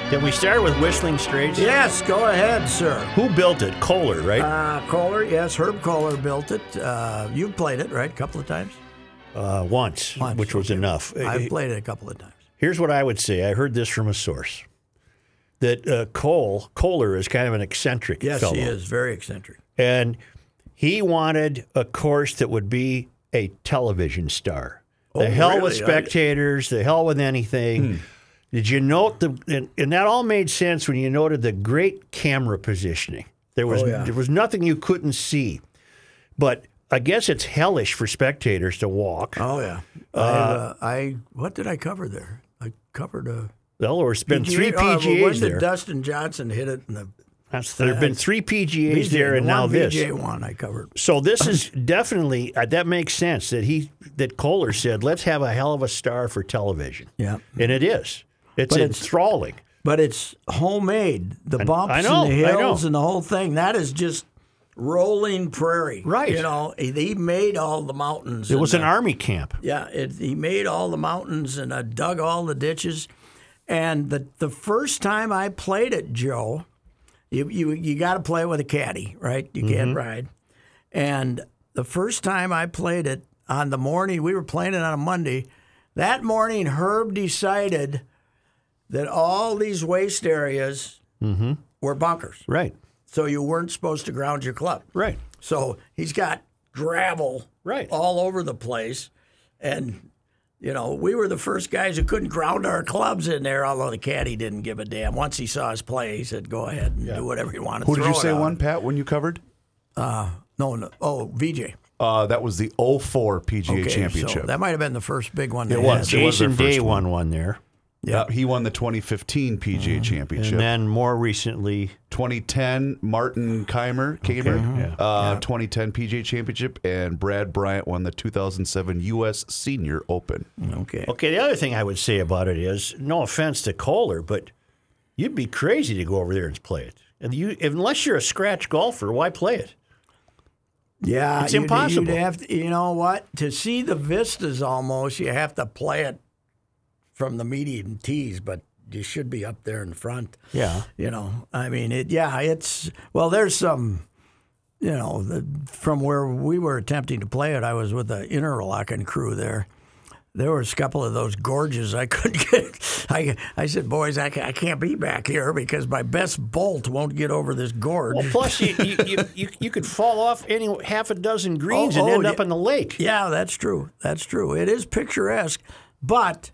Can we start with Whistling Straits? Yes, go ahead, sir. Who built it? Kohler, right? Kohler, yes, Herb Kohler built it. You've played it, right, a couple of times? Once, which was enough. I've played it a couple of times. Here's what I would say. I heard this from a source. That Kohler is kind of an eccentric fellow. Yes, he is, very eccentric. And he wanted a course that would be a television star. The hell with spectators, the hell with anything. Did you note and that all made sense when you noted the great camera positioning. There was nothing you couldn't see. But I guess it's hellish for spectators to walk. Oh, yeah. What did I cover there? I covered a... Well, there's been three PGAs when there. did Dustin Johnson hit it in the... There have been three PGAs there, and now this. VJ one I covered. So this is definitely that makes sense that Kohler said, let's have a hell of a star for television. Yeah, and it is. It's enthralling. But it's homemade. The bumps and the hills and the whole thing. That is just rolling prairie. Right. You know, he made all the mountains. It was an army camp. Yeah, he made all the mountains and dug all the ditches. And the first time I played it, Joe. You got to play with a caddy, right? You can't ride. And the first time I played it on the morning, we were playing it on a Monday. That morning, Herb decided that all these waste areas were bunkers. Right. So you weren't supposed to ground your club. Right. So he's got gravel all over the place. And... You know, we were the first guys who couldn't ground our clubs in there, although the caddy didn't give a damn. Once he saw us play, he said, go ahead and do whatever you want to. Who did you say won, Pat, when you covered? No. Oh, VJ. That was the 04 PGA Championship. So that might have been the first big one. It was. Jason Day won one there. Yeah, he won the 2015 PGA Championship. And then more recently... 2010, Martin Keimer, 2010 PGA Championship, and Brad Bryant won the 2007 U.S. Senior Open. Okay, the other thing I would say about it is, no offense to Kohler, but you'd be crazy to go over there and play it. And unless you're a scratch golfer, why play it? Yeah, it's impossible. You'd have to, you know what? To see the vistas almost, you have to play it from the medium tees, but you should be up there in front. Yeah. You know, I mean, it's, well, there's some, you know, from where we were attempting to play it, I was with the Interlaken crew there. There was a couple of those gorges I couldn't get. I said, boys, I can't be back here because my best bolt won't get over this gorge. Well, plus you could fall off half a dozen greens and end up in the lake. Yeah, that's true. That's true. It is picturesque, but...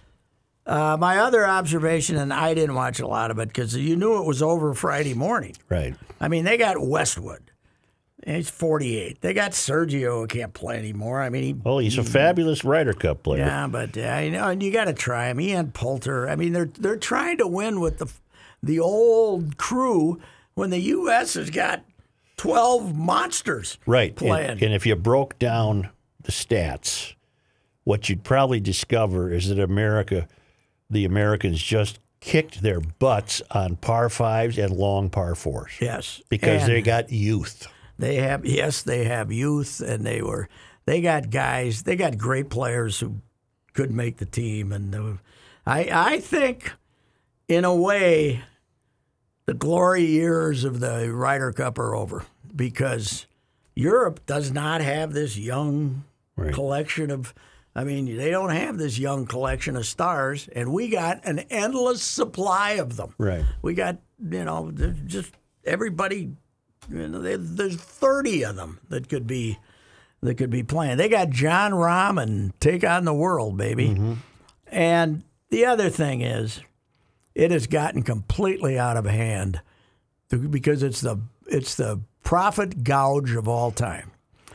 my other observation, and I didn't watch a lot of it because you knew it was over Friday morning. Right. I mean, they got Westwood. He's 48. They got Sergio who can't play anymore. I mean, he's a fabulous Ryder Cup player. Yeah, but you know, and you got to try him. Ian Poulter. I mean, they're trying to win with the old crew when the U.S. has got 12 monsters playing. And if you broke down the stats, what you'd probably discover is that the Americans just kicked their butts on par fives and long par fours. Yes. Because they got youth. They have youth, and they got guys, they got great players who could make the team. And I think, in a way, the glory years of the Ryder Cup are over because Europe does not have this young collection of. I mean, they don't have this young collection of stars, and we got an endless supply of them. Right. We got, you know, just everybody. You know, there's 30 of them that could be playing. They got John Rahm and Take on the World, baby. Mm-hmm. And the other thing is, it has gotten completely out of hand because it's the profit gouge of all time.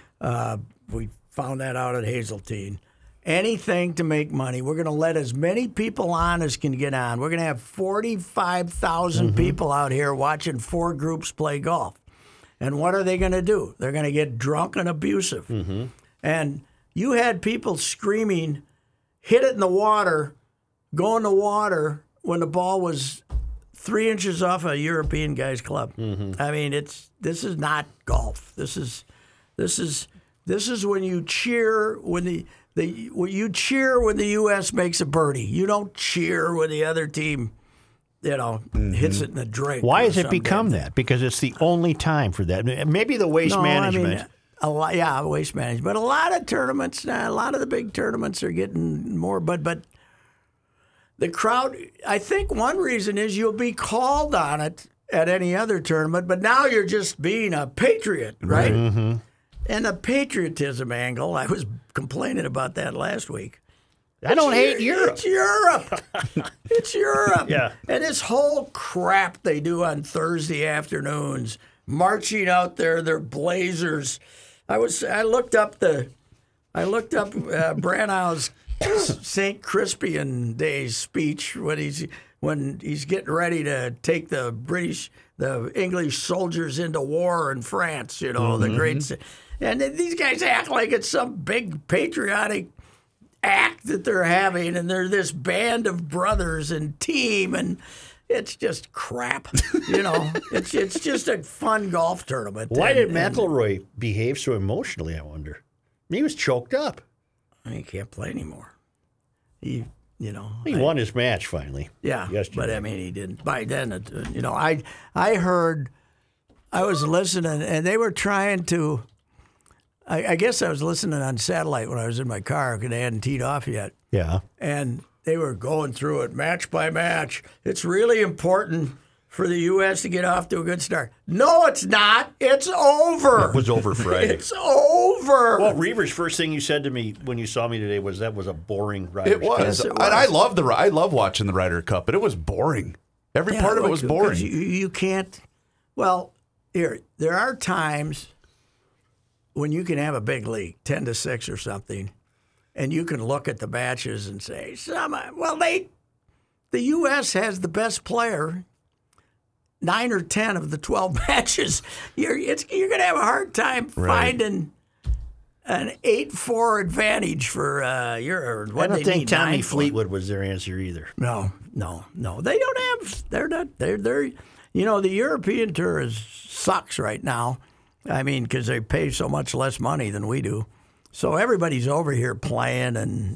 We found that out at Hazeltine. Anything to make money. We're going to let as many people on as can get on. We're going to have 45,000 people out here watching 4 groups play golf. And what are they going to do? They're going to get drunk and abusive. Mm-hmm. And you had people screaming, hit it in the water, go in the water when the ball was 3 inches off a European guy's club. Mm-hmm. I mean, this is not golf. This is when you cheer when you cheer when the U.S. makes a birdie. You don't cheer when the other team hits it in the drink. Why has it become that? Because it's the only time for that. Maybe the waste management. Waste management. But a lot of tournaments, a lot of the big tournaments are getting more. But the crowd, I think one reason is you'll be called on it at any other tournament, but now you're just being a patriot, right? Mm-hmm. And the patriotism angle, I was complaining about that last week. I don't hate Europe. It's Europe. It's Europe. Yeah. And this whole crap they do on Thursday afternoons, marching out there, their blazers. I looked up Brannow's St. Crispian Day's speech when he's getting ready to take the English soldiers into war in France. The great, and these guys act like it's some big patriotic act that they're having, and they're this band of brothers and team, and it's just crap. It's just a fun golf tournament. Why did McIlroy behave so emotionally, I wonder? He was choked up. He can't play anymore. He won his match finally. Yeah, yesterday. But I mean, he didn't. By then, I heard, I was listening, and they were trying to. I guess I was listening on satellite when I was in my car because they hadn't teed off yet. Yeah. And they were going through it match by match. It's really important for the U.S. to get off to a good start. No, it's not. It's over. It was over Friday. It's over. Well, Reavers, first thing you said to me when you saw me today was that was a boring Ryder It was. Yes, it was. And I love watching the Ryder Cup, but it was boring. Every part of it was boring. You can't. Well, there are times when you can have a big league, 10-6 or something, and you can look at the matches and say, the U.S. has the best player 9 or 10 of the 12 matches. You're going to have a hard time finding an 8-4 advantage for your. I don't think Tommy Fleetwood was their answer either. No. They don't have. They're not. They're. The European tour sucks right now. I mean, because they pay so much less money than we do. So everybody's over here playing, and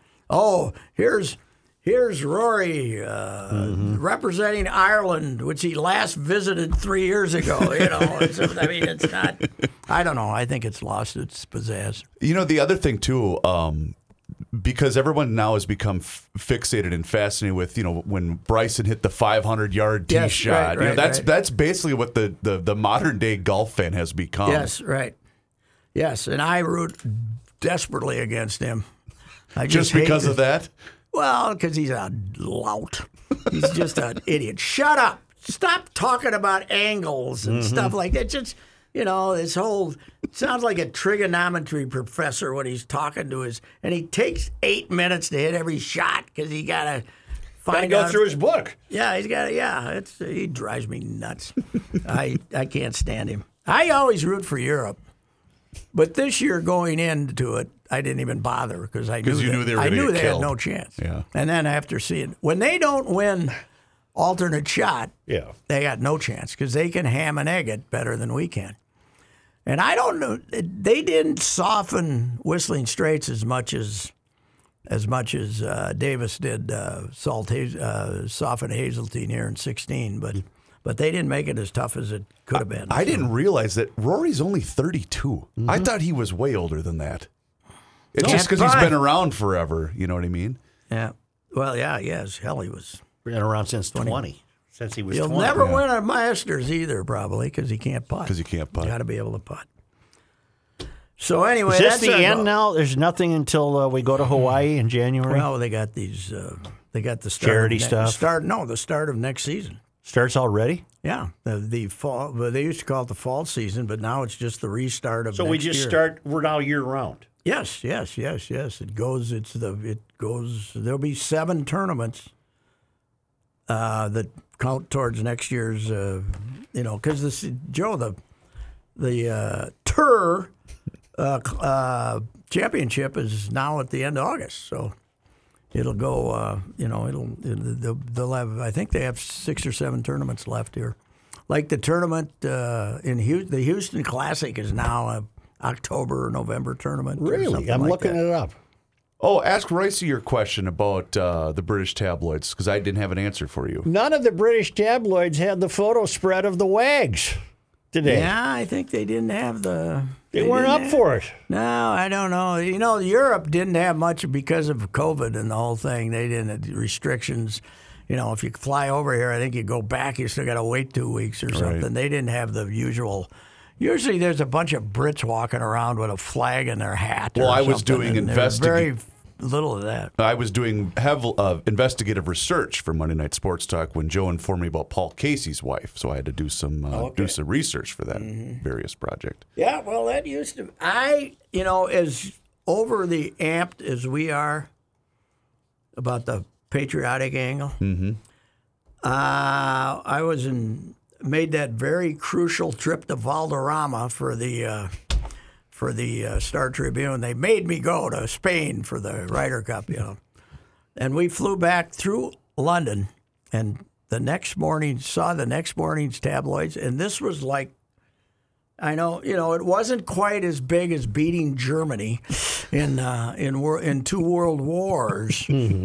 here's Rory representing Ireland, which he last visited 3 years ago. I mean, it's not. I don't know. I think it's lost its pizzazz. The other thing too, because everyone now has become fixated and fascinated with when Bryson hit the 500-yard tee shot. Right, that's basically what the modern day golf fan has become. Yes, right. Yes, and I root desperately against him. I just because of that. Well, because he's a lout. He's just an idiot. Shut up. Stop talking about angles and stuff like that. Just, this whole sounds like a trigonometry professor when he's talking to and he takes 8 minutes to hit every shot because he got to find out. Go through his book. Yeah, he's got to, he drives me nuts. I can't stand him. I always root for Europe. But this year going into it, I didn't even bother because I knew they had no chance. Yeah. And then after seeing when they don't win alternate shot, they got no chance because they can ham and egg it better than we can. And I don't know, they didn't soften Whistling Straits as much as Davis did soften Hazeltine here in 16, but they didn't make it as tough as it could have been. I didn't realize that Rory's only 32. Mm-hmm. I thought he was way older than that. It's just because he's been around forever. You know what I mean? Yeah. Well, yeah, yes. Hell, he was. Been around since 20. Since he was 20. He'll never win a Masters either, probably, because he can't putt. Got to be able to putt. So anyway, is this the end now? There's nothing until we go to Hawaii in January. Well, they got these. They got the charity stuff. The start of next season. Starts already? Yeah, the fall. Well, they used to call it the fall season, but now it's just the restart of. So we just start. We're now year round. Yes. It goes. It goes. There'll be 7 tournaments that count towards next year's. Because the tour championship is now at the end of August, so. It'll go, they'll have, I think they have 6 or 7 tournaments left here. Like the tournament in Houston, the Houston Classic is now a October or November tournament. Really? I'm looking it up. Oh, ask Royce your question about the British tabloids, because I didn't have an answer for you. None of the British tabloids had the photo spread of the Wags today. Yeah, I think they didn't have the. They weren't didn't up for it. No, I don't know. You know, Europe didn't have much because of COVID and the whole thing. They didn't have restrictions. You know, if you fly over here, I think you go back, you still got to wait 2 weeks or something. Right. They didn't have the usual. Usually, there's a bunch of Brits walking around with a flag in their hat. Well, or I was something, doing and there's very little of that. I was doing investigative research for Monday Night Sports Talk when Joe informed me about Paul Casey's wife. So I had to do some research for that various project. Yeah, well, that used to. As over the amped as we are about the patriotic angle, I made that very crucial trip to Valderrama for the Star Tribune. They made me go to Spain for the Ryder Cup, and we flew back through London, and the next morning saw the next morning's tabloids, and this was like. I know, it wasn't quite as big as beating Germany in 2 world wars,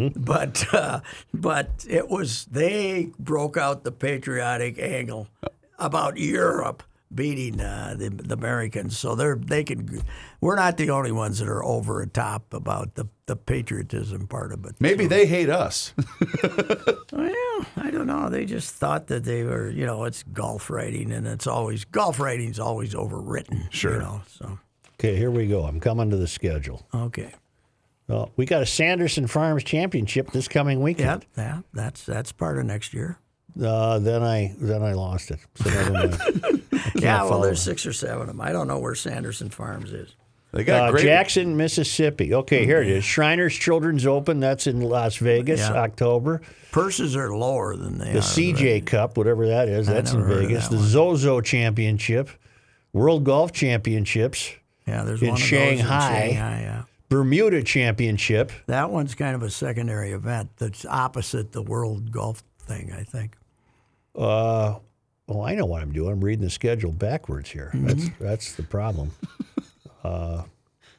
but it was. They broke out the patriotic angle about Europe beating the Americans, so they can. We're not the only ones that are over the top about the patriotism part of it. Maybe they hate us. Well, I don't know. They just thought that they were, it's golf writing, and golf writing's always overwritten. Sure. So. Okay, here we go. I'm coming to the schedule. Okay. We got a Sanderson Farms Championship this coming weekend. Yeah, that's part of next year. Then I lost it. So never mind. There's 6 or 7 of them. I don't know where Sanderson Farms is. They got great. Jackson, Mississippi. Okay, here it is. Shriners Children's Open. That's in Las Vegas, October. Purses are lower than they are. The CJ Cup, whatever that is, that's in Vegas. The Zozo Championship, World Golf Championships. Yeah, there's in one of Shanghai. Those in Shanghai. Yeah. Bermuda Championship. That one's kind of a secondary event that's opposite the World Golf thing, I think. Well, I know what I'm doing. I'm reading the schedule backwards here. That's the problem. God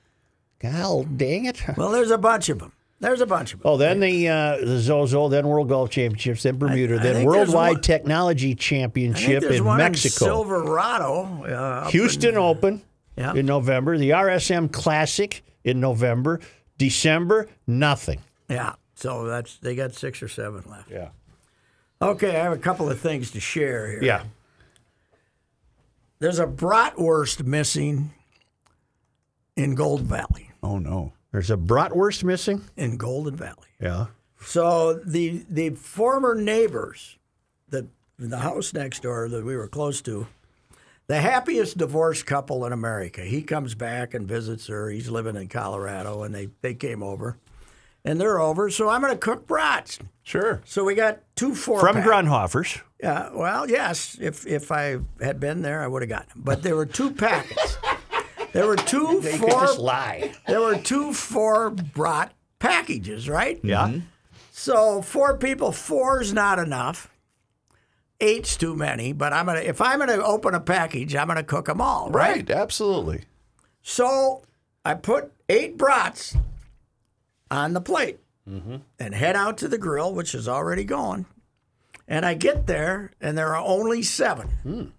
dang it. Well, there's a bunch of them. Oh, then the Zozo, then World Golf Championships, then Bermuda, then Worldwide Technology Championship in Mexico. Silverado. Houston Open in November. The RSM Classic in November. December, nothing. Yeah. So they got 6 or 7 left. Yeah. Okay, I have a couple of things to share here. Yeah. There's a bratwurst missing in Golden Valley. Oh, no. There's a bratwurst missing? In Golden Valley. Yeah. So the former neighbors, the house next door that we were close to, the happiest divorced couple in America. He comes back and visits her. He's living in Colorado, and they came over. And they're over, so I'm going to cook brats. Sure. So we got 2 4 From Grunhofer's. Yeah, well, yes. If I had been there, I would have gotten them. But there were 2 packets. There were 2 They 4. could just lie. There were 2 4 brat packages, right? Yeah. So 4 people, 4's not enough. 8's too many. But if I'm gonna open a package, I'm gonna cook them all, right? Right, absolutely. So I put 8 brats on the plate and head out to the grill, which is already going. And I get there, and there are only 7.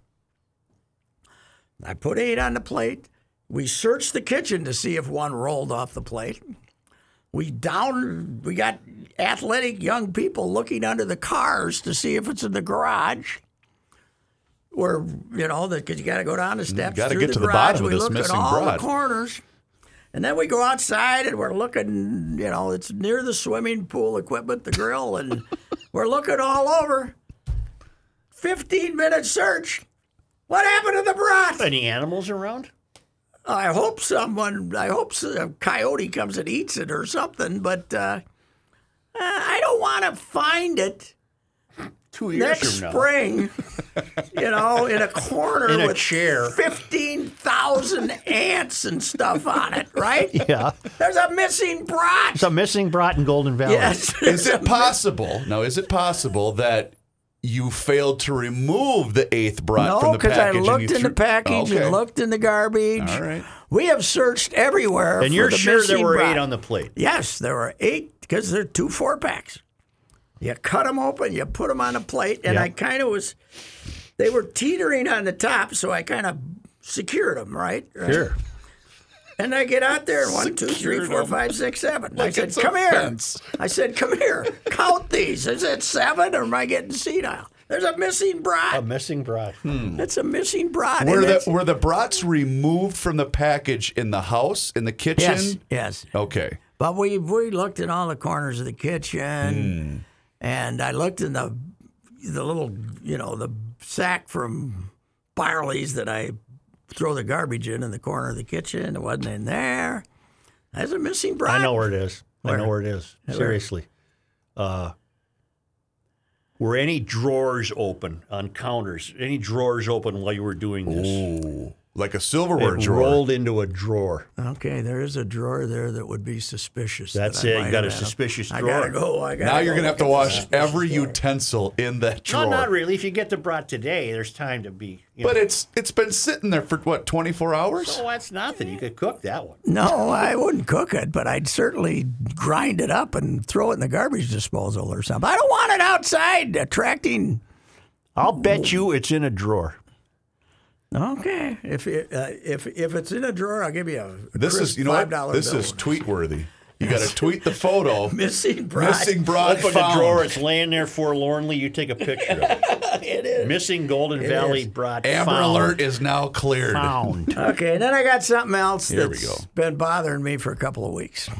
I put 8 on the plate. We searched the kitchen to see if one rolled off the plate. We got athletic young people looking under the cars to see if it's in the garage. Where, because you got to go down the steps. Got to through get the to the garage. bottom of We this looked missing at all brat. the corners. And then we go outside and we're looking, it's near the swimming pool equipment, the grill, and we're looking all over. 15-minute search. What happened to the brat? Any animals around? I hope a coyote comes and eats it or something, but I don't want to find it 2 years next from now. spring, in a corner In a with chair. 15,000 ants and stuff on it, right? Yeah. There's a missing brat. It's a missing brat in Golden Valley. Yes. Is it possible that you failed to remove the 8th brat from No, the because I package. looked in the package and looked in the garbage. All right. We have searched everywhere. And you're for the sure there missing were brat. 8 on the plate? Yes, there were 8 because they're 2 4-packs. You cut them open, you put them on a plate, and Yeah. I kind of was. They were teetering on the top, so I kind of secured them, right? Sure. And I get out there, 1, 2, 3, Secured 4, 'em. 5, 6, 7. I Like said, it's a "Come here." fence. I said, "Come here. Count these. Is it 7, or am I getting senile? There's a missing A brat. missing brat. It's a missing brat." Were and it's- the brats removed from the package in the house, in the kitchen? Yes, yes. Okay. But we looked in all the corners of the kitchen, and I looked in the little, the sack from Barley's that I throw the garbage in the corner of the kitchen. It wasn't in there. There's a missing brat. I know where it is. I know where it is. Where? Seriously. Were any drawers open on counters? Any drawers open while you were doing this? Ooh, like a silverware It drawer. rolled into a drawer. Okay, there is a drawer there that would be suspicious. That's that I it. You might got a have had. suspicious I drawer. gotta go. Now you're going to have to look at wash the every suspicious drawer. utensil in that drawer. No, not really. If you get the brat today, there's time to be. But it's been sitting there for, what, 24 hours? So that's nothing. You could cook that one. No, I wouldn't cook it, but I'd certainly grind it up and throw it in the garbage disposal or something. I don't want it outside attracting. I'll bet you it's in a drawer. Okay, if it's in a drawer, I'll give you a This is, crisp you know what? $5 This bill. is tweet-worthy. You got to tweet the photo. Missing brat. Missing brat Open found. the drawer. It's laying there forlornly. You take a picture of it. It is. Missing Golden Valley is. brat Amber found. alert is now cleared. Found. Okay, and then I got something else Here we that's go. been bothering me for a couple of weeks.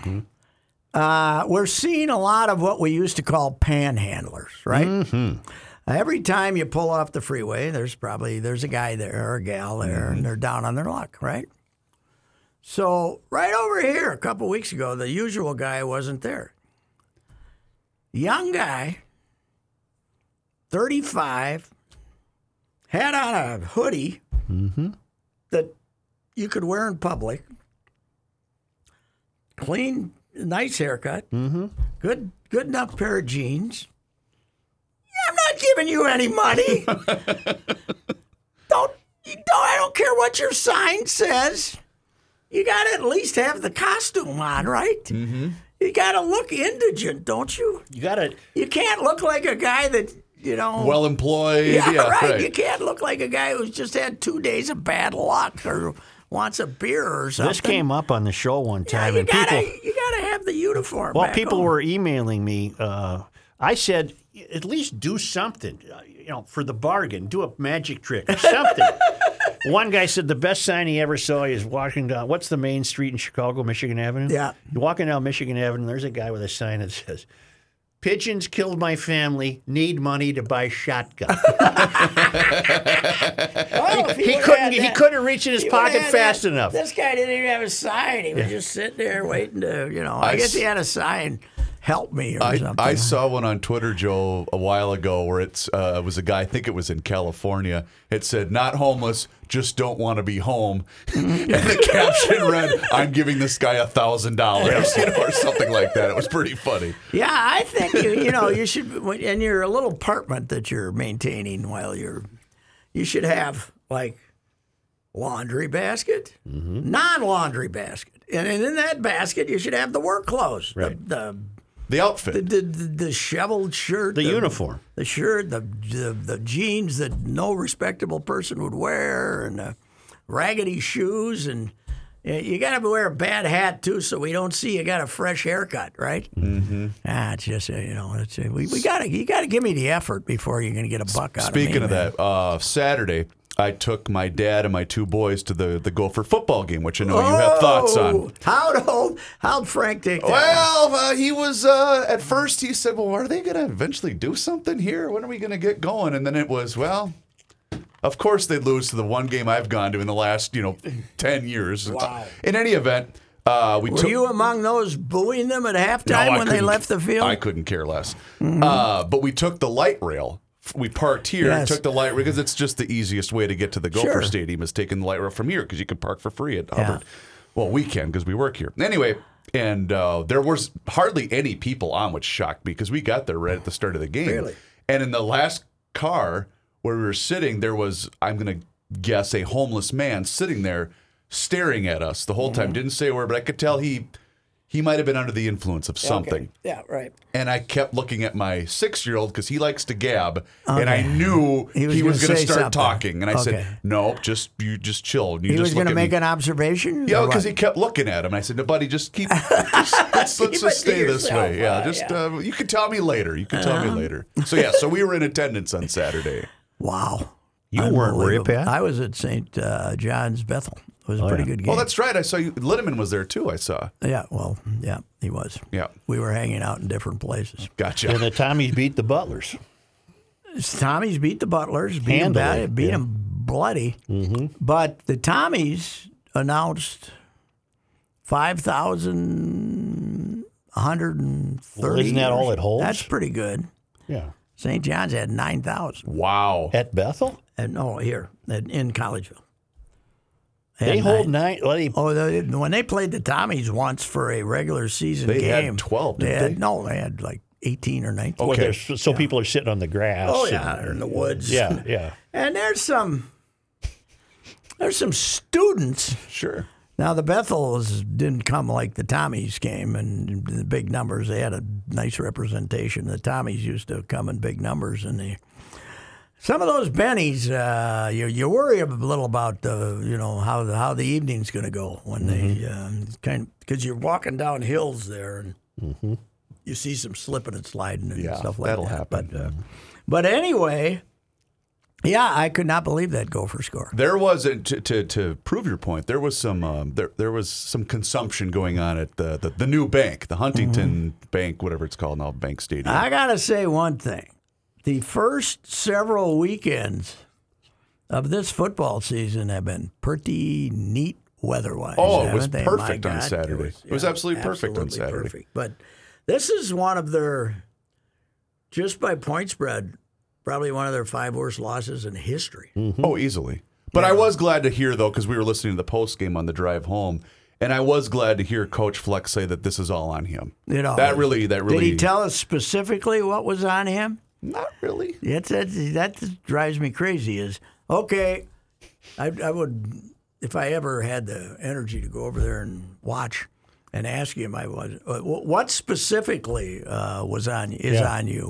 We're seeing a lot of what we used to call panhandlers, right? Every time you pull off the freeway, there's a guy there or a gal there, and they're down on their luck, right? So right over here, a couple of weeks ago, the usual guy wasn't there. Young guy, 35, had on a hoodie that you could wear in public. Clean, nice haircut. Good enough pair of jeans. I'm not giving you any money. I don't care what your sign says. You got to at least have the costume on, right? Mm-hmm. You got to look indigent, don't you? You got to. You can't look like a guy that, Well employed. yeah, Yeah, right. You can't look like a guy who's just had 2 days of bad luck or wants a beer or something. This came up on the show one Yeah, time, you and gotta people. have the uniform. Well, back people home. were emailing me. I said, at least do something, for the bargain. Do a magic trick or something. One guy said the best sign he ever saw is walking down, what's the main street in Chicago, Michigan Avenue? Yeah. You're walking down Michigan Avenue, there's a guy with a sign that says, "Pigeons killed my family, need money to buy shotgun." He couldn't reach in his pocket fast enough. This guy didn't even have a sign. He was just sitting there waiting to, I guess he had a sign, "Help me" or something. I saw one on Twitter, Joe, a while ago where it was a guy, I think it was in California. It said, "Not homeless, just don't want to be home." And the caption read, "I'm giving this guy $1,000, or something like that. It was pretty funny. Yeah, I think you should, in your little apartment that you're maintaining while you should have like laundry basket, non-laundry basket, and in that basket you should have the work clothes, Right. The outfit. the shoveled shirt, The uniform. the shirt, the jeans that no respectable person would wear, and the raggedy shoes, and you got to wear a bad hat too, so we don't see you got a fresh haircut, right? Mm-hmm. It's just you got to give me the effort before you're going to get a buck out of me. Speaking of man. that, Saturday, I took my dad and my 2 boys to the Gopher football game, which I know you have thoughts on. How'd Frank take that? Well, he was, at first he said, well, are they going to eventually do something here? When are we going to get going? And then it was, well, of course they'd lose to the one game I've gone to in the last, 10 years. Wow. In any event, Were you among those booing them at halftime I when they couldn't- left the field? I couldn't care less. But we took the light rail. We parked here and Yes. took the light rail because it's just the easiest way to get to the Gopher Sure. Stadium is taking the light rail from here because you can park for free at Yeah. Hubbard. Well, we can because we work here. Anyway, and there was hardly any people on, which shocked me because we got there right at the start of the game. Really? And in the last car where we were sitting, there was, I'm going to guess, a homeless man sitting there staring at us the whole time. Didn't say a word, but I could tell he might have been under the influence of something. Okay. Yeah, right. And I kept looking at my 6-year-old because he likes to gab, and I knew he was going to start something. talking. And I said, "No, you just chill." You He was going to make an observation? Yeah, or because what? he kept looking at him. And I said, "No, buddy, just let's Keep just it to stay this yourself. way. Yeah, just you can tell me later. You can tell me later." So yeah, so we were in attendance on Saturday. Wow. You weren't, were you, Pat? I was at St. John's Bethel. It was a pretty good game. Oh, that's right. I saw you. Linneman was there too. I saw. Yeah, well, yeah, he was. Yeah. We were hanging out in different places. Gotcha. And the Tommies beat the Butlers. Tommies beat the Butlers, beat them Handily, bad, beat them bloody. Mm-hmm. But the Tommies announced 5,130. Well, isn't that all it holds? That's pretty good. Yeah. St. John's had 9,000. Wow. At Bethel? No, here in Collegeville. They And hold 9. Well, when they played the Tommies once for a regular season They game, had 12, didn't they? No, they had like 18 or 19. well, Okay. so people are sitting on the grass. Oh yeah, in the woods. Yeah, yeah. And there's some students. Sure. Now the Bethels didn't come like the Tommies came and the big numbers. They had a nice representation. The Tommies used to come in big numbers, and some of those bennies, you worry a little about how the evening's going to go when they because you're walking down hills there and you see some slipping and sliding and stuff like that'll that. happen. But anyway, yeah, I could not believe that Gopher score. There was to prove your point. There was some there was some consumption going on at the new bank, the Huntington Bank, whatever it's called now, Bank Stadium. I gotta say one thing: the first several weekends of this football season have been pretty neat weather-wise. Oh, it was haven't they? perfect My on God, Saturday. It was absolutely perfect on Saturday. Perfect. But this is one of their, just by point spread, probably one of their 5 worst losses in history. Oh, easily. But I was glad to hear, though, because we were listening to the post game on the drive home, and I was glad to hear Coach Fleck say that this is all on him. That really. Did he tell us specifically what was on him? Not really. That drives me crazy. Is okay. I would, if I ever had the energy to go over there and watch and ask him, what specifically was on you?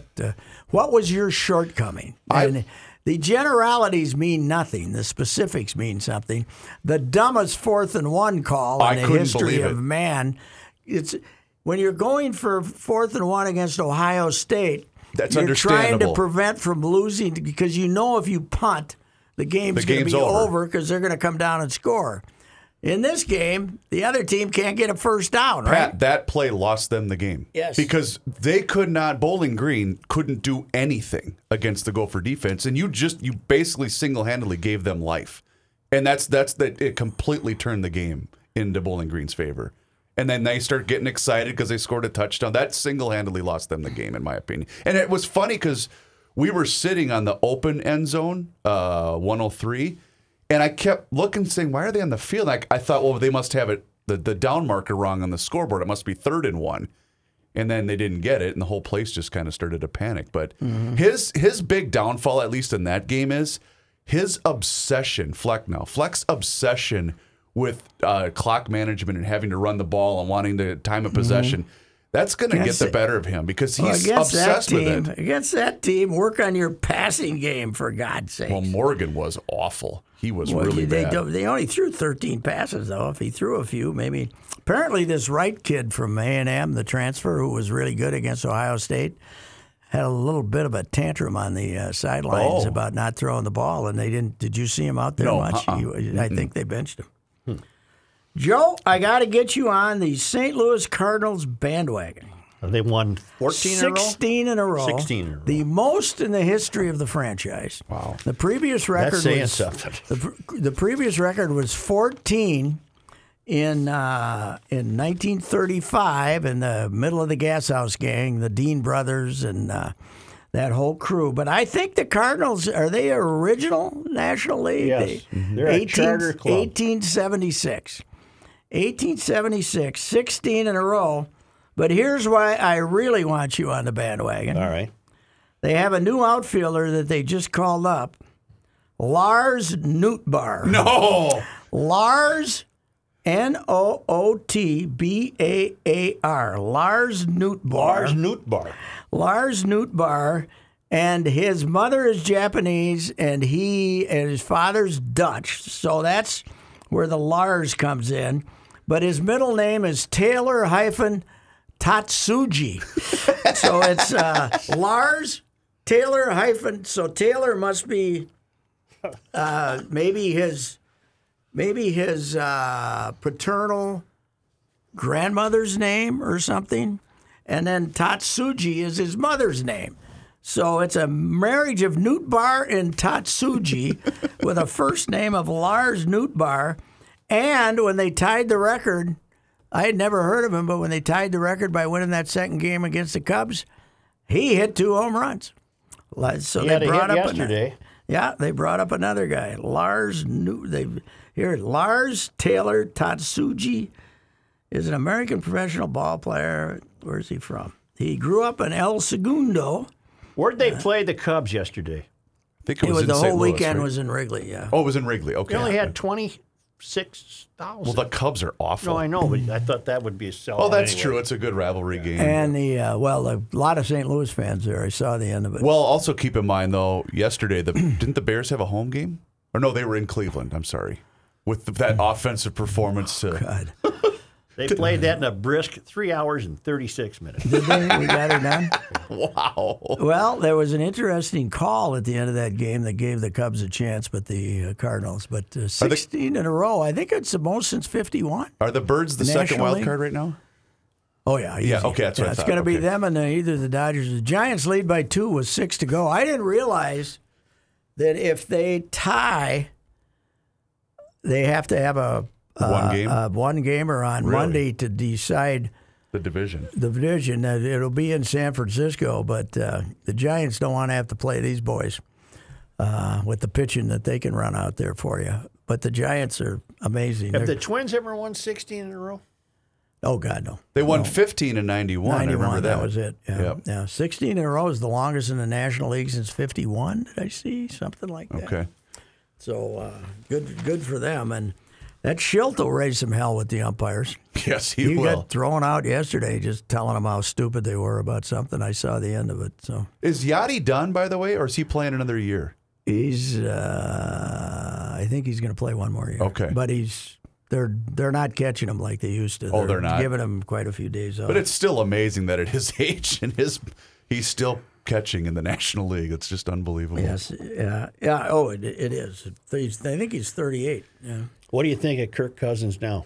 What was your shortcoming? And the generalities mean nothing. The specifics mean something. The dumbest 4th and 1 call in the history of man. It's when you're going for 4th and 1 against Ohio State. That's you're understandable. trying to prevent from losing because you know if you punt, the game's going to be over because they're going to come down and score. In this game, the other team can't get a first down, right? Pat, that play lost them the game. Yes. Because they could not, Bowling Green couldn't do anything against the Gopher defense, and you basically single-handedly gave them life. And it completely turned the game into Bowling Green's favor. And then they start getting excited because they scored a touchdown. That single-handedly lost them the game, in my opinion. And it was funny because we were sitting on the open end zone, 103, and I kept looking, saying, why are they on the field? I thought, well, they must have the down marker wrong on the scoreboard. It must be 3rd and 1. And then they didn't get it, and the whole place just kind of started to panic. But his big downfall, at least in that game, is his obsession, Fleck's obsession with clock management and having to run the ball and wanting to time of possession. That's going to get the better of him because he's obsessed with it. Against that team, work on your passing game, for God's sake. Well, Morgan was awful. He was really bad. They only threw 13 passes, though. If he threw a few, maybe. Apparently, this Wright kid from A&M, the transfer, who was really good against Ohio State, had a little bit of a tantrum on the sidelines about not throwing the ball, and they didn't. Did you see him out there much? I think they benched him. Joe, I got to get you on the St. Louis Cardinals bandwagon. They won 14 in a row? 16 in a row. 16 in a row. The most in the history of the franchise. Wow. The previous record That's saying was something. The previous record was 14 in 1935 in the middle of the Gas House Gang, the Dean brothers and that whole crew. But I think the Cardinals, are they original National League? Yes. They're a charter club. 1876. 1876, 16 in a row. But here's why I really want you on the bandwagon. All right. They have a new outfielder that they just called up, Lars Nootbaar. No. Lars, Nootbaar. Lars Nootbaar. Lars Nootbaar, and his mother is Japanese, and his father's Dutch. So that's where the Lars comes in. But his middle name is Taylor-Tatsuji. So it's Lars Taylor- so Taylor must be maybe his paternal grandmother's name or something, and then Tatsuji is his mother's name. So it's a marriage of Nootbaar and Tatsuji with a first name of Lars Nootbaar. And when they tied the record, I had never heard of him, but when they tied the record by winning that second game against the Cubs, he hit 2 home runs. So they brought up yesterday. They brought up another guy, Lars Taylor Tatsuji is an American professional ball player. Where's he from? He grew up in El Segundo. Where'd they play the Cubs yesterday? I think it was in the St. whole Louis, weekend right? was in Wrigley. Yeah. Oh, it was in Wrigley. Okay. They only had 26,000. Well, the Cubs are awful. No, I know, but I thought that would be a sellout. Oh, that's anyway. true. It's a good rivalry game. And a lot of St. Louis fans there. I saw the end of it. Well, also keep in mind though, yesterday didn't the Bears have a home game? Or no, they were in Cleveland. I'm sorry, with that offensive performance. God. They played that in a brisk 3 hours and 36 minutes. Did they? We got it done? Wow. Well, there was an interesting call at the end of that game that gave the Cubs a chance, but the Cardinals. But 16 in a row. I think it's the most since 51. Are the Birds the second National wild League? card right now? Oh, yeah. Easy. Yeah, okay, that's what I It's thought. going to be Okay. them and either the Dodgers. The Giants lead by 2 with 6 to go. I didn't realize that if they tie, they have to have a one gamer on Really? Monday to decide The division. the division. It'll be in San Francisco, but the Giants don't want to have to play these boys with the pitching that they can run out there for you. But the Giants are amazing. Have the Twins ever won 16 in a row? Oh, God, no. They won 15 in 91. 91, I remember that was it. Yeah. Yep. Yeah. 16 in a row is the longest in the National League since 51, did I see? Something like that. Okay. So good for them. And that Schilt will raise some hell with the umpires. Yes, he will. got thrown out yesterday just telling them how stupid they were about something. I saw the end of it. So Is Yachty done, by the way, or is he playing another year? he's I think he's going to play one more year. Okay. But they're not catching him like they used to. Oh, they're not? Giving him quite a few days off. But it's still amazing that at his age and he's still catching in the National League. It's just unbelievable. Yes, yeah. Oh, it is. I think he's 38. Yeah. What do you think of Kirk Cousins now?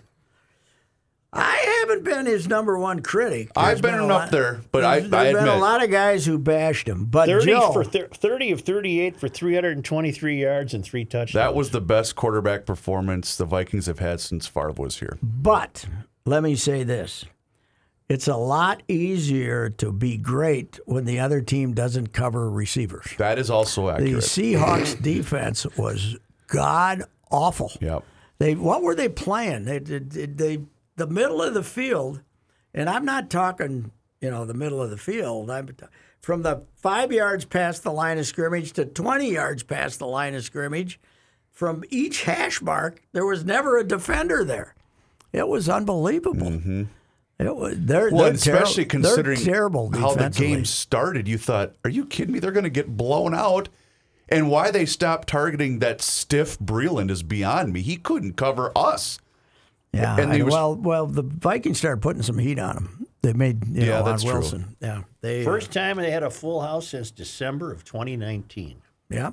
I haven't been his number one critic. I've been up there, but I There's been admit. a lot of guys who bashed him. But 30 Joe, for 30 of 38 for 323 yards and 3 touchdowns. That was the best quarterback performance the Vikings have had since Favre was here. but let me say this. It's a lot easier to be great when the other team doesn't cover receivers. That is also The accurate. Seahawks defense was god awful. Yep. What were they playing? The middle of the field, and I'm not talking, the middle of the field. From the 5 yards past the line of scrimmage to 20 yards past the line of scrimmage, from each hash mark, there was never a defender there. It was unbelievable. Mm-hmm. It was. They're and especially terrible. considering They're terrible how the defensively. game started, you thought, are you kidding me? They're going to get blown out. And why they stopped targeting that stiff Breland is beyond me. He couldn't cover us. Yeah, and they was- well, the Vikings started putting some heat on him. They made Yeah, on that's true. Wilson. Yeah, they First time they had a full house since December of 2019. Yeah,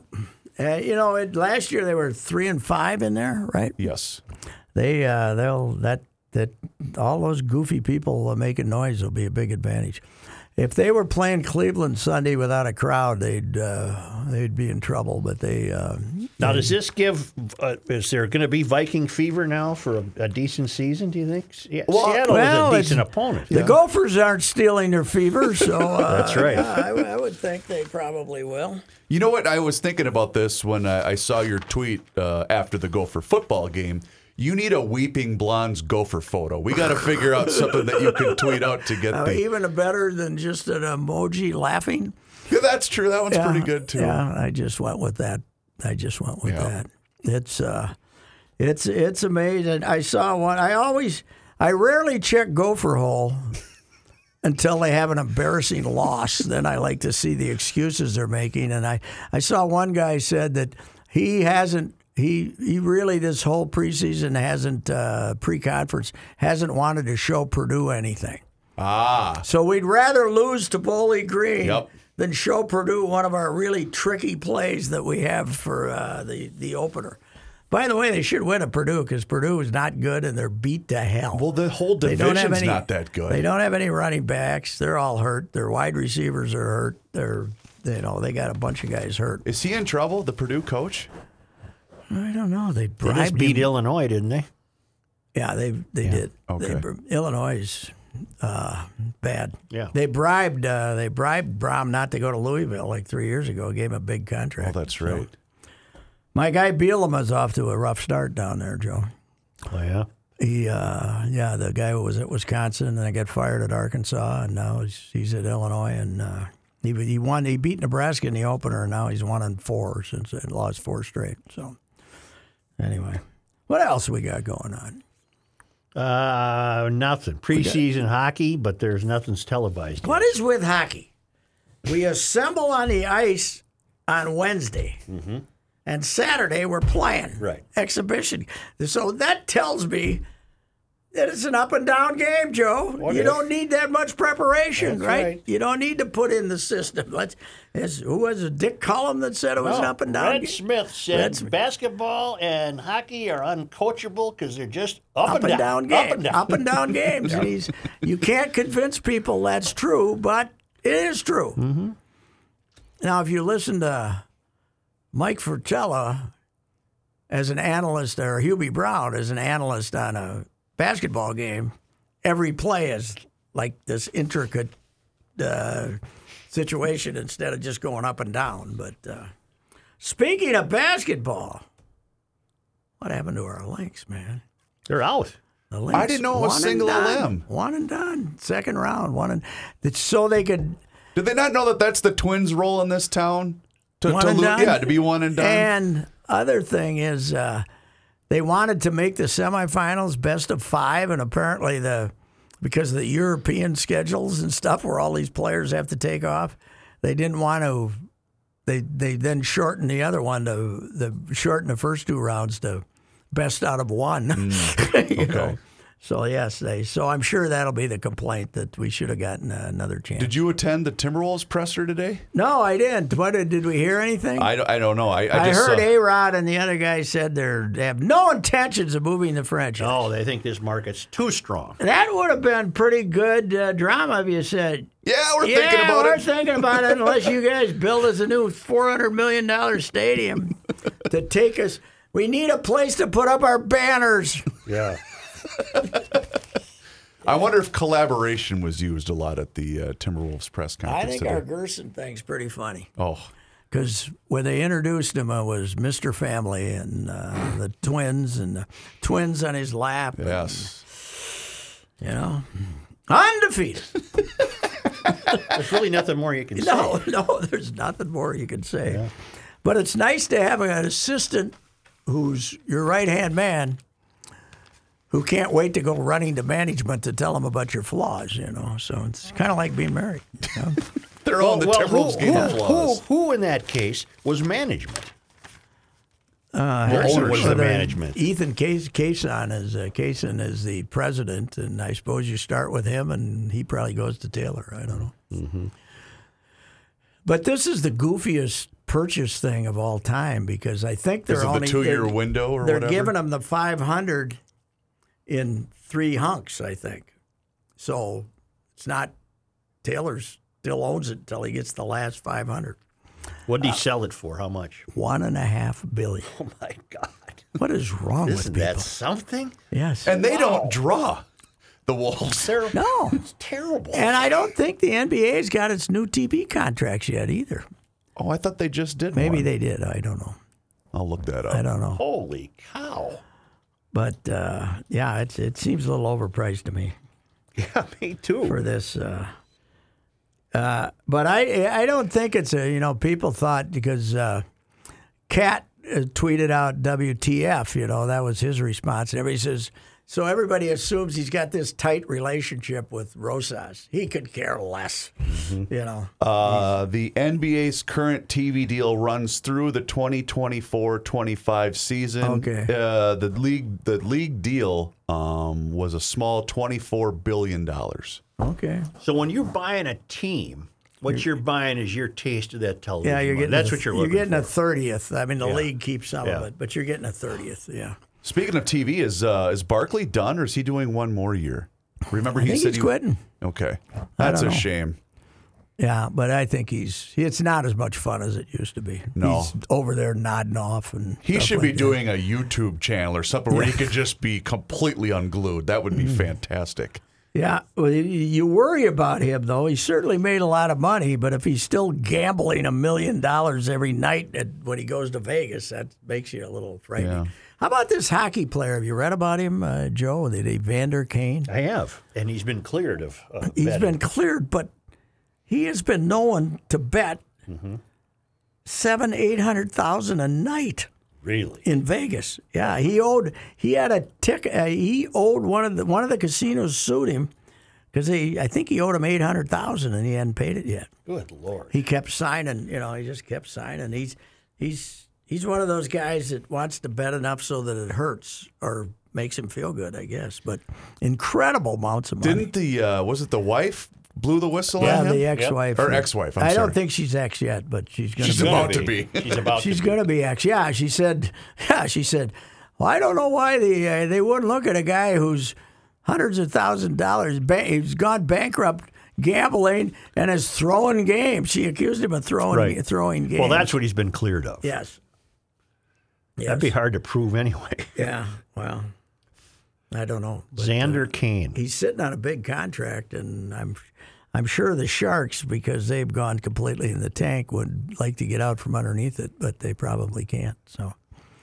last year they were 3-5 in there, right? Yes. They'll all those goofy people making noise will be a big advantage. If they were playing Cleveland Sunday without a crowd, they'd be in trouble. But Now, does this give? Is there going to be Viking fever now for a decent season? Do you think? Yeah, Seattle is a decent opponent. The Gophers aren't stealing their fever, so That's right. I would think they probably will. You know what? I was thinking about this when I saw your tweet after the Gopher football game. You need a weeping blonde's Gopher photo. We got to figure out something that you can tweet out to get the. Even better than just an emoji laughing. Yeah, that's true. That one's pretty good too. Yeah, I just went with that. Yeah. It's amazing. I saw one. I rarely check Gopher Hole until they have an embarrassing loss. Then I like to see the excuses they're making. And I saw one guy said that he really this whole preseason hasn't pre-conference hasn't wanted to show Purdue anything. So we'd rather lose to Bowling Green than show Purdue one of our really tricky plays that we have for the opener. By the way, they should win at Purdue because Purdue is not good and they're beat to hell. Well, the whole division's not that good. They don't have any running backs. They're all hurt. Their wide receivers are hurt. They got a bunch of guys hurt. Is he in trouble, the Purdue coach? I don't know. They just beat Illinois, didn't they? Yeah, they did. Okay. Illinois is bad. Yeah. They bribed Brom not to go to Louisville like 3 years ago. Gave him a big contract. Oh, that's right. My guy Bielema's off to a rough start down there, Joe. Oh, yeah? The guy who was at Wisconsin and then got fired at Arkansas, and now he's at Illinois, and he beat Nebraska in the opener, and now he's 1-4 since they lost 4 straight. So, anyway, what else we got going on? Nothing. Preseason hockey, but there's nothing's televised. What is with hockey? We assemble on the ice on Wednesday. Mm-hmm. And Saturday, we're playing. Right. Exhibition. So that tells me that it's an up and down game, Joe. You don't need that much preparation, right? You don't need to put in the system. Who was it? Dick Cullum that said it was an up and down game? Red Smith said basketball and hockey are uncoachable because they're just up and down games. Up and down games. And you can't convince people that's true, but it is true. Mm-hmm. Now, if you listen to Mike Frutella as an analyst, or Hubie Brown as an analyst on a basketball game, every play is like this intricate situation instead of just going up and down. But speaking of basketball, what happened to our Lynx, man? They're out. The Lynx, I didn't know it was single limb. One and done. Second round. So they could. Did they not know that that's the Twins' role in this town? To be one and done. And other thing is, they wanted to make the semifinals best of 5, and apparently because of the European schedules and stuff where all these players have to take off, they didn't want to. They then shortened the other one shorten the first 2 rounds to best out of 1. You know. So yes, so I'm sure that'll be the complaint that we should have gotten another chance. Did you attend the Timberwolves presser today? No, I didn't. What did we hear anything? I don't know. I just heard A-Rod and the other guy said they have no intentions of moving the franchise. Oh, they think this market's too strong. That would have been pretty good drama if you said, Yeah, we're thinking about we're it. thinking about it unless you guys build us a new $400 million stadium to take us. We need a place to put up our banners. Yeah. I wonder if collaboration was used a lot at the Timberwolves press conference I think today. our Gerson thing's pretty funny. Oh. Because when they introduced him, it was Mr. Family and the twins and the twins on his lap. Yes. And, undefeated. There's really nothing more you can say. No, there's nothing more you can say. Yeah. But it's nice to have an assistant who's your right-hand man who can't wait to go running to management to tell them about your flaws, So it's kind of like being married. They're all in the Timberwolves game of flaws. Who in that case was management? Owner was the management. Ethan Kaysen is the president, and I suppose you start with him, and he probably goes to Taylor. I don't know. Mm-hmm. But this is the goofiest purchase thing of all time because I think they're only the 2-year window or they're whatever. They're giving them the $500 in 3 hunks, I think. So it's not Taylor still owns it until he gets the last $500. What did he sell it for? How much? $1.5 billion. Oh my God! What is wrong with people? Isn't that something? Yes. And they don't draw the Wolves. No, it's terrible. And I don't think the NBA's got its new TV contracts yet either. Oh, I thought they just did. Maybe they did. I don't know. I'll look that up. I don't know. Holy cow! But it seems a little overpriced to me. Yeah, me too. For this, But I don't think it's people thought because Cat tweeted out WTF, that was his response. And everybody says, so everybody assumes he's got this tight relationship with Rosas. He could care less, The NBA's current TV deal runs through the 2024-25 season. Okay. The league deal was a small $24 billion. Okay. So when you're buying a team, what you're buying is your taste of that television. Yeah, you're getting that's what you're looking You're getting for. a 30th. I mean, the league keeps some of Yeah. it, but you're getting a 30th. Yeah. Speaking of TV, is Barkley done, or is he doing one more year? Remember, I think he's quitting. Okay, that's don't a know. shame. Yeah, but I think it's not as much fun as it used to be. No. He's over there nodding off. And He stuff should like be that. doing a YouTube channel or something where he could just be completely unglued. That would be fantastic. Yeah, well, you worry about him, though. He certainly made a lot of money, but if he's still gambling $1 million every night when he goes to Vegas, that makes you a little frightening. Yeah. How about this hockey player? Have you read about him, Joe? The Evander Kane? I have, and he's been cleared of. He's betting. been cleared, but he has been known to bet $800,000 a night Really? in Vegas. Yeah, he owed one of the casinos sued him because I think he owed him $800,000 and he hadn't paid it yet. Good Lord. He kept signing, he just kept signing. He's one of those guys that wants to bet enough so that it hurts or makes him feel good, I guess. But incredible amounts of money. Didn't was it the wife blew the whistle Yeah, on him? the ex-wife. Or ex-wife, I'm I sorry. don't think she's ex yet, but she's going She's to be. about to be. She's about She's to going to be ex. Yeah, she said. Well, I don't know why they wouldn't look at a guy who's hundreds of thousands of dollars. He's gone bankrupt gambling and is throwing games. She accused him of throwing games. Well, that's what he's been cleared of. yes. That'd be hard to prove anyway. Yeah. Well, I don't know. But, Xander Kane. he's sitting on a big contract, and I'm sure the Sharks, because they've gone completely in the tank, would like to get out from underneath it, but they probably can't. So,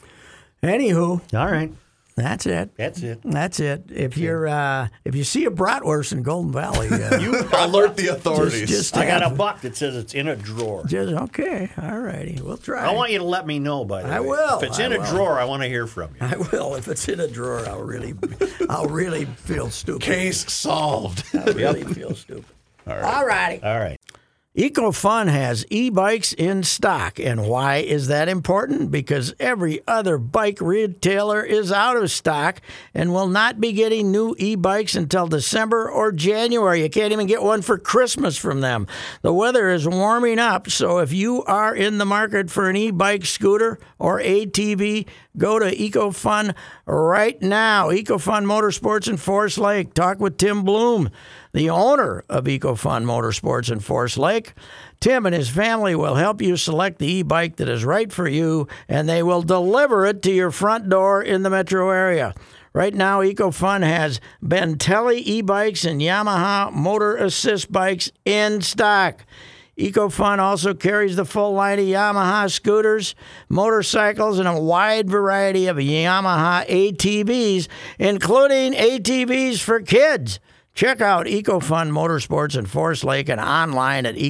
anywho, All right. that's it. That's it. That's it. If you see a bratwurst in Golden Valley, You alert the authorities. just I got a buck that says it's in a drawer. just okay. All righty, we'll try. I want you to let me know, by the way. I will. If it's in a drawer, I want to hear from you. I will. If it's in a drawer, I'll really feel stupid. Case solved. I'll really feel stupid. All righty. All right. EcoFun has e-bikes in stock. And why is that important? Because every other bike retailer is out of stock and will not be getting new e-bikes until December or January. You can't even get one for Christmas from them. The weather is warming up, so if you are in the market for an e-bike, scooter, or ATV, go to EcoFun right now. EcoFun Motorsports in Forest Lake. Talk with Tim Bloom, the owner of EcoFun Motorsports in Forest Lake. Tim and his family will help you select the e-bike that is right for you, and they will deliver it to your front door in the metro area. Right now, EcoFun has Bentelli e-bikes and Yamaha Motor Assist bikes in stock. EcoFun also carries the full line of Yamaha scooters, motorcycles, and a wide variety of Yamaha ATVs, including ATVs for kids. Check out EcoFun Motorsports in Forest Lake and online at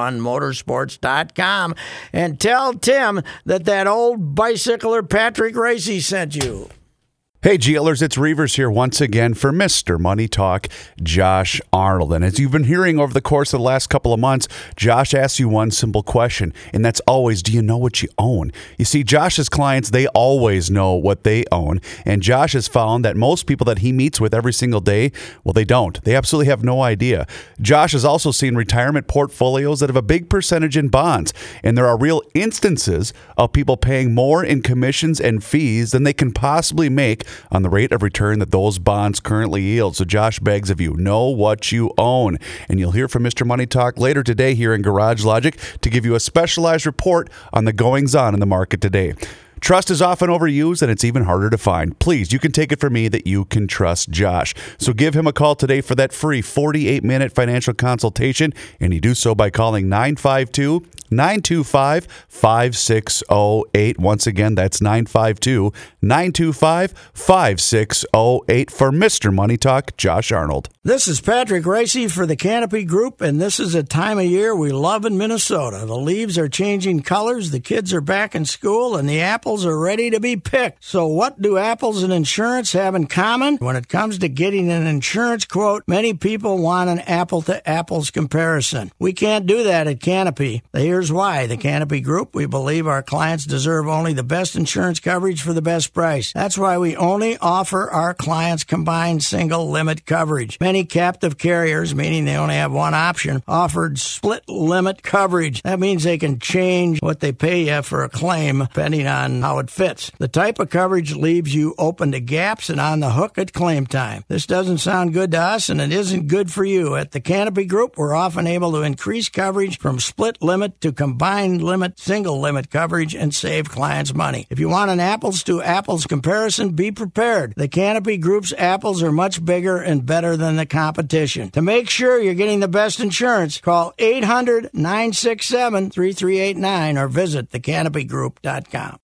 ecofunmotorsports.com and tell Tim that old bicycler Patrick Racy sent you. Hey, GLers, it's Reavers here once again for Mr. Money Talk, Josh Arnold. And as you've been hearing over the course of the last couple of months, Josh asks you one simple question, and that's always, do you know what you own? You see, Josh's clients, they always know what they own, and Josh has found that most people that he meets with every single day, well, they don't. They absolutely have no idea. Josh has also seen retirement portfolios that have a big percentage in bonds, and there are real instances of people paying more in commissions and fees than they can possibly make on the rate of return that those bonds currently yield. So Josh begs of you, know what you own. And you'll hear from Mr. Money Talk later today here in Garage Logic to give you a specialized report on the goings-on in the market today. Trust is often overused, and it's even harder to find. Please, you can take it from me that you can trust Josh. So give him a call today for that free 48-minute financial consultation, and you do so by calling 952 952-925-5608. Once again, that's 952-925-5608 for Mr. Money Talk, Josh Arnold. This is Patrick Ricey for the Canopy Group, and this is a time of year we love in Minnesota. The leaves are changing colors, the kids are back in school, and the apples are ready to be picked. So what do apples and insurance have in common? When it comes to getting an insurance quote, many people want an apple-to-apples comparison. We can't do that at Canopy. Here's why. The Canopy Group, we believe our clients deserve only the best insurance coverage for the best price. That's why we only offer our clients combined single limit coverage. Many captive carriers, meaning they only have one option, offered split limit coverage. That means they can change what they pay you for a claim depending on how it fits. The type of coverage leaves you open to gaps and on the hook at claim time. This doesn't sound good to us, and it isn't good for you. At the Canopy Group, we're often able to increase coverage from split limit to combined limit, single limit coverage, and save clients money. If you want an apples to apples comparison, be prepared. The Canopy Group's apples are much bigger and better than the competition. To make sure you're getting the best insurance, call 800-967-3389 or visit thecanopygroup.com.